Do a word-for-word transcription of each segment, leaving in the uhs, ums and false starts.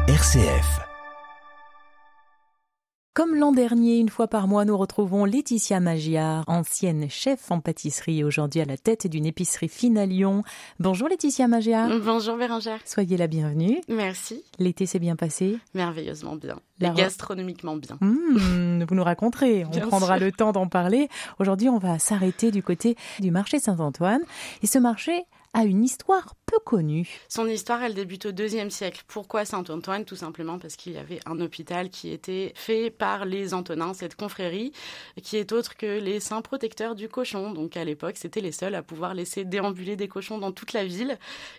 R C F. Comme l'an dernier, une fois par mois, nous retrouvons Laetitia Magyar, ancienne chef en pâtisserie et aujourd'hui à la tête d'une épicerie fine à Lyon. Bonjour Laetitia Magyar. Bonjour Bérangère. Soyez la bienvenue. Merci. L'été s'est bien passé? Merveilleusement bien. La... Et gastronomiquement bien. Mmh, vous nous raconterez, on bien prendra sûr. le temps d'en parler. Aujourd'hui, on va s'arrêter du côté du marché Saint-Antoine. Et ce marché a une histoire peu connue. Son histoire, elle débute au deuxième siècle. Pourquoi Saint-Antoine? Tout simplement parce qu'il y avait un hôpital qui était fait par les Antonins, cette confrérie, qui est autre que les saints protecteurs du cochon. Donc à l'époque, c'était les seuls à pouvoir laisser déambuler des cochons dans toute la ville.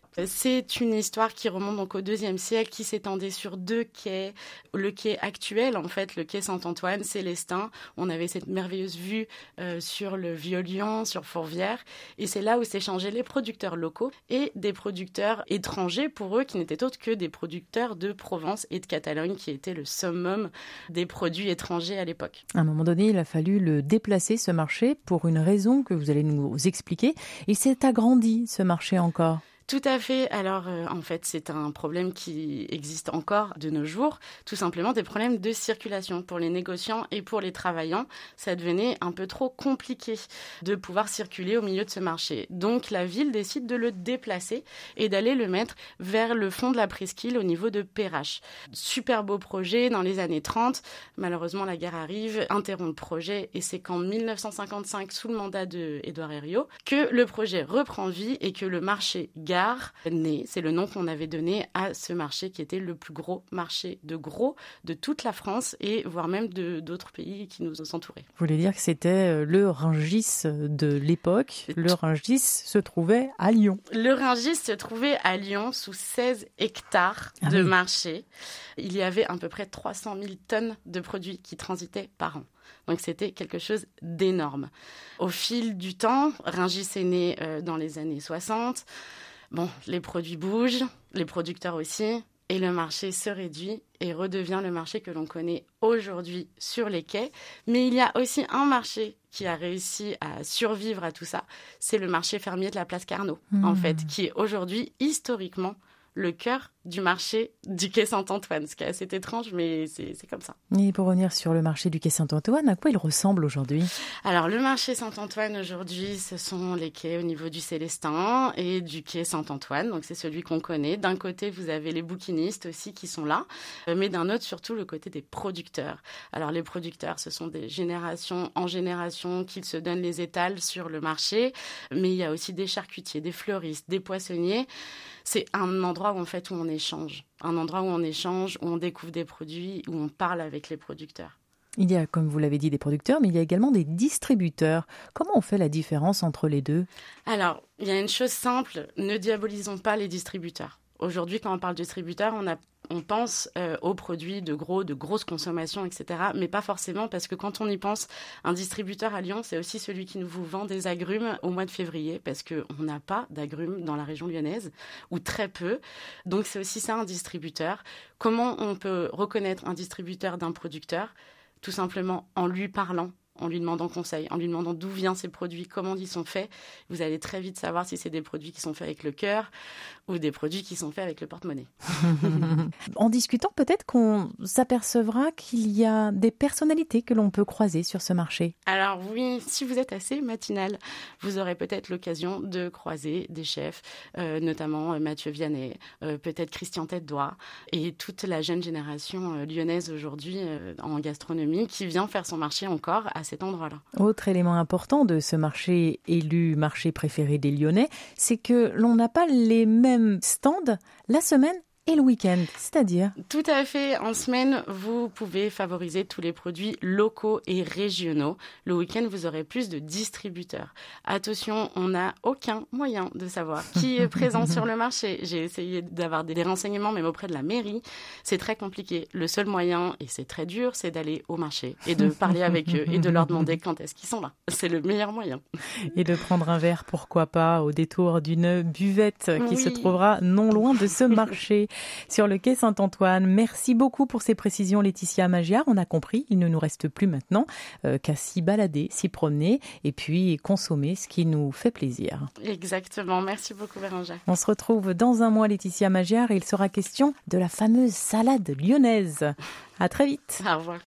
C'est une histoire qui remonte donc au deuxième siècle, qui s'étendait sur deux quais. Le quai actuel, en fait, le quai Saint-Antoine, Célestin. On avait cette merveilleuse vue euh, sur le Vieux-Lyon, sur Fourvière. Et c'est là où s'échangeaient les producteurs locaux et des producteurs étrangers, pour eux, qui n'étaient autres que des producteurs de Provence et de Catalogne, qui étaient le summum des produits étrangers à l'époque. À un moment donné, il a fallu le déplacer, ce marché, pour une raison que vous allez nous expliquer. Il s'est agrandi, ce marché, encore. Tout à fait. Alors, euh, en fait, c'est un problème qui existe encore de nos jours. Tout simplement des problèmes de circulation. Pour les négociants et pour les travaillants, ça devenait un peu trop compliqué de pouvoir circuler au milieu de ce marché. Donc, la ville décide de le déplacer et d'aller le mettre vers le fond de la presqu'île au niveau de Perrache. Super beau projet dans les années trente. Malheureusement, la guerre arrive, interrompt le projet et c'est qu'en dix-neuf cent cinquante-cinq, sous le mandat d'Édouard Herriot, que le projet reprend vie et que le marché Gare naît. C'est le nom qu'on avait donné à ce marché qui était le plus gros marché de gros de toute la France et voire même de, d'autres pays qui nous entouraient. Vous voulez dire que c'était le Rungis de l'époque. Le Rungis se trouvait à Lyon. Le Rungis se trouvait à Lyon sous seize hectares ah de oui. marché. Il y avait à peu près trois cent mille tonnes de produits qui transitaient par an. Donc c'était quelque chose d'énorme. Au fil du temps, Rungis est né euh, dans les années soixante. Bon, les produits bougent, les producteurs aussi, et le marché se réduit et redevient le marché que l'on connaît aujourd'hui sur les quais. Mais il y a aussi un marché qui a réussi à survivre à tout ça, c'est le marché fermier de la place Carnot, mmh. en fait, qui est aujourd'hui historiquement le cœur du marché du quai Saint-Antoine, ce qui est assez étrange, mais c'est, c'est comme ça. Et pour revenir sur le marché du quai Saint-Antoine, à quoi il ressemble aujourd'hui? Alors, le marché Saint-Antoine, aujourd'hui, ce sont les quais au niveau du Célestin et du quai Saint-Antoine. Donc, c'est celui qu'on connaît. D'un côté, vous avez les bouquinistes aussi qui sont là, mais d'un autre, surtout, le côté des producteurs. Alors, les producteurs, ce sont des générations en génération qu'ils se donnent les étals sur le marché, mais il y a aussi des charcutiers, des fleuristes, des poissonniers. C'est un endroit où, en fait, où on échange. Un endroit où on échange, où on découvre des produits, où on parle avec les producteurs. Il y a, comme vous l'avez dit, des producteurs, mais il y a également des distributeurs. Comment on fait la différence entre les deux? Alors, il y a une chose simple, ne diabolisons pas les distributeurs. Aujourd'hui, quand on parle de distributeurs, on, a, on pense euh, aux produits de gros, de grosse consommation, et cetera. Mais pas forcément, parce que quand on y pense, un distributeur à Lyon, c'est aussi celui qui vous vend des agrumes au mois de février, parce qu'on n'a pas d'agrumes dans la région lyonnaise, ou très peu. Donc c'est aussi ça un distributeur. Comment on peut reconnaître un distributeur d'un producteur? Tout simplement en lui parlant, en lui demandant conseil, en lui demandant d'où viennent ces produits, comment ils sont faits. Vous allez très vite savoir si c'est des produits qui sont faits avec le cœur ou des produits qui sont faits avec le porte-monnaie. En discutant, peut-être qu'on s'apercevra qu'il y a des personnalités que l'on peut croiser sur ce marché. Alors oui, si vous êtes assez matinal, vous aurez peut-être l'occasion de croiser des chefs, euh, notamment Mathieu Vianney, euh, peut-être Christian Tête-d'Oie et toute la jeune génération euh, lyonnaise aujourd'hui euh, en gastronomie qui vient faire son marché encore à cet endroit-là. Autre élément important de ce marché élu marché préféré des Lyonnais, c'est que l'on n'a pas les mêmes stands la semaine et le week-end, c'est-à-dire? Tout à fait. En semaine, vous pouvez favoriser tous les produits locaux et régionaux. Le week-end, vous aurez plus de distributeurs. Attention, on n'a aucun moyen de savoir qui est présent sur le marché. J'ai essayé d'avoir des renseignements, même auprès de la mairie. C'est très compliqué. Le seul moyen, et c'est très dur, c'est d'aller au marché et de parler avec eux et de leur demander quand est-ce qu'ils sont là. C'est le meilleur moyen. Et de prendre un verre, pourquoi pas, au détour d'une buvette qui oui. se trouvera non loin de ce marché. sur le quai Saint-Antoine. Merci beaucoup pour ces précisions, Laetitia Magyar. On a compris, il ne nous reste plus maintenant euh, qu'à s'y balader, s'y promener et puis consommer ce qui nous fait plaisir. Exactement. Merci beaucoup, Bérangère. On se retrouve dans un mois, Laetitia Magyar, et il sera question de la fameuse salade lyonnaise. À très vite. Au revoir.